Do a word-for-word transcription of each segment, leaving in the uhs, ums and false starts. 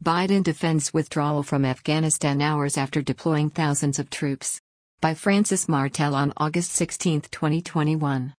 Biden defends withdrawal from Afghanistan hours after deploying thousands of troops. By Francis Martel on August sixteenth, twenty twenty-one.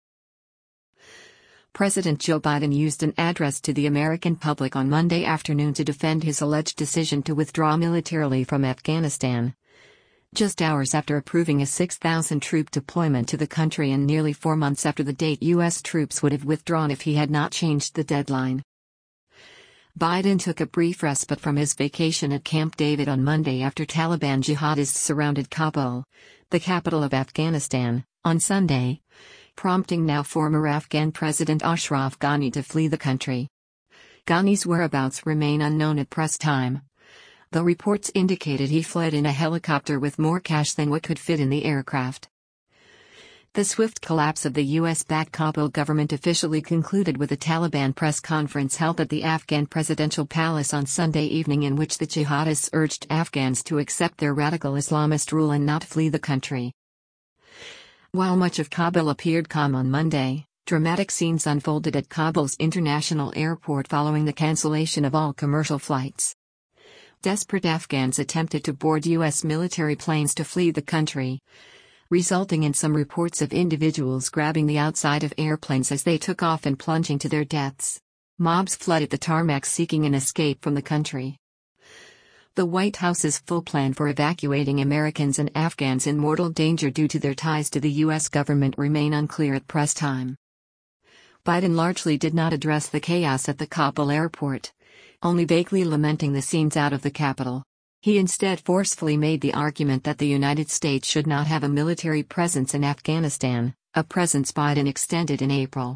President Joe Biden used an address to the American public on Monday afternoon to defend his alleged decision to withdraw militarily from Afghanistan, just hours after approving a six thousand troop deployment to the country and nearly four months after the date U S troops would have withdrawn if he had not changed the deadline. Biden took a brief respite from his vacation at Camp David on Monday after Taliban jihadists surrounded Kabul, the capital of Afghanistan, on Sunday, prompting now former Afghan President Ashraf Ghani to flee the country. Ghani's whereabouts remain unknown at press time, though reports indicated he fled in a helicopter with more cash than what could fit in the aircraft. The swift collapse of the U S-backed Kabul government officially concluded with a Taliban press conference held at the Afghan presidential palace on Sunday evening in which the jihadists urged Afghans to accept their radical Islamist rule and not flee the country. While much of Kabul appeared calm on Monday, dramatic scenes unfolded at Kabul's international airport following the cancellation of all commercial flights. Desperate Afghans attempted to board U S military planes to flee the country, resulting in some reports of individuals grabbing the outside of airplanes as they took off and plunging to their deaths. Mobs flooded the tarmac seeking an escape from the country. The White House's full plan for evacuating Americans and Afghans in mortal danger due to their ties to the U S government remain unclear at press time. Biden largely did not address the chaos at the Kabul airport, only vaguely lamenting the scenes out of the capital. He instead forcefully made the argument that the United States should not have a military presence in Afghanistan, a presence Biden extended in April.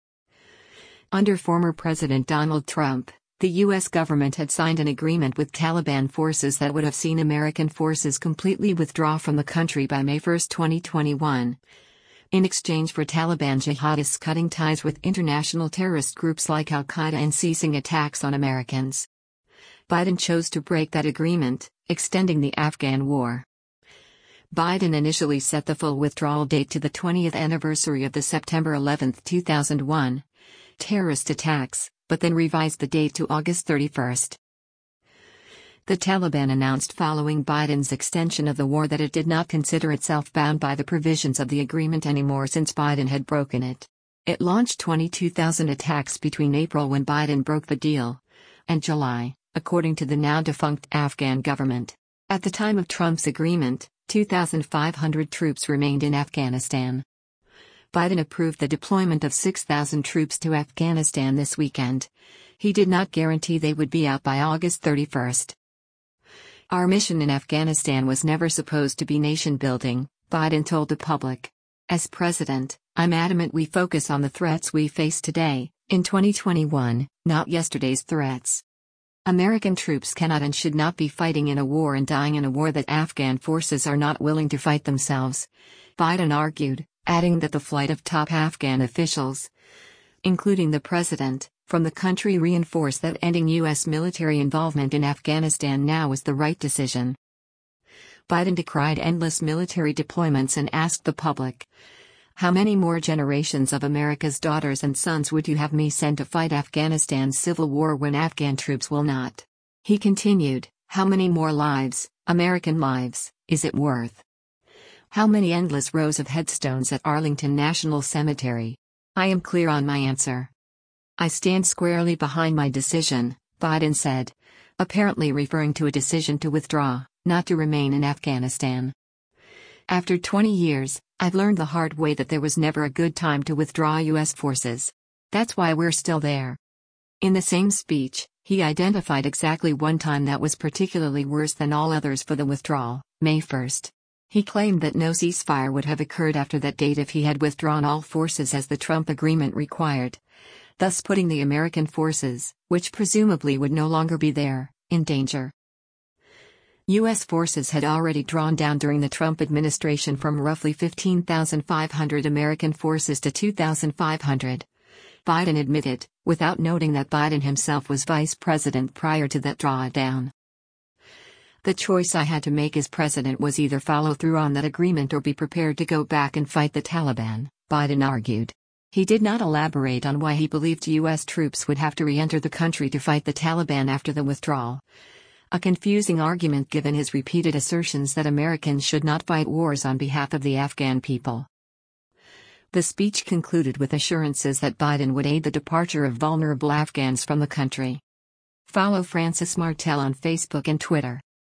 Under former President Donald Trump, the U S government had signed an agreement with Taliban forces that would have seen American forces completely withdraw from the country by May first, twenty twenty-one, in exchange for Taliban jihadists cutting ties with international terrorist groups like Al-Qaeda and ceasing attacks on Americans. Biden chose to break that agreement, extending the Afghan war. Biden initially set the full withdrawal date to the twentieth anniversary of the September eleventh, two thousand one, terrorist attacks, but then revised the date to August thirty-first. The Taliban announced following Biden's extension of the war that it did not consider itself bound by the provisions of the agreement anymore since Biden had broken it. It launched twenty-two thousand attacks between April, when Biden broke the deal, and July, according to the now-defunct Afghan government. At the time of Trump's agreement, two thousand five hundred troops remained in Afghanistan. Biden approved the deployment of six thousand troops to Afghanistan this weekend. He did not guarantee they would be out by August thirty-first. Our mission in Afghanistan was never supposed to be nation-building, Biden told the public. As president, I'm adamant we focus on the threats we face today, in twenty twenty-one, not yesterday's threats. American troops cannot and should not be fighting in a war and dying in a war that Afghan forces are not willing to fight themselves, Biden argued, adding that the flight of top Afghan officials, including the president, from the country reinforced that ending U S military involvement in Afghanistan now was the right decision. Biden decried endless military deployments and asked the public, "How many more generations of America's daughters and sons would you have me send to fight Afghanistan's civil war when Afghan troops will not?" He continued, "How many more lives, American lives, is it worth? How many endless rows of headstones at Arlington National Cemetery? I am clear on my answer. I stand squarely behind my decision," Biden said, apparently referring to a decision to withdraw, not to remain in Afghanistan. "After twenty years, I've learned the hard way that there was never a good time to withdraw U S forces. That's why we're still there." In the same speech, he identified exactly one time that was particularly worse than all others for the withdrawal, May first. He claimed that no ceasefire would have occurred after that date if he had withdrawn all forces as the Trump agreement required, thus putting the American forces, which presumably would no longer be there, in danger. U S forces had already drawn down during the Trump administration from roughly fifteen thousand five hundred American forces to two thousand five hundred. Biden admitted, without noting that Biden himself was vice president prior to that drawdown. "The choice I had to make as president was either follow through on that agreement or be prepared to go back and fight the Taliban," Biden argued. He did not elaborate on why he believed U S troops would have to re-enter the country to fight the Taliban after the withdrawal. A confusing argument given his repeated assertions that Americans should not fight wars on behalf of the Afghan people. The speech concluded with assurances that Biden would aid the departure of vulnerable Afghans from the country. Follow Francis Martel on Facebook and Twitter.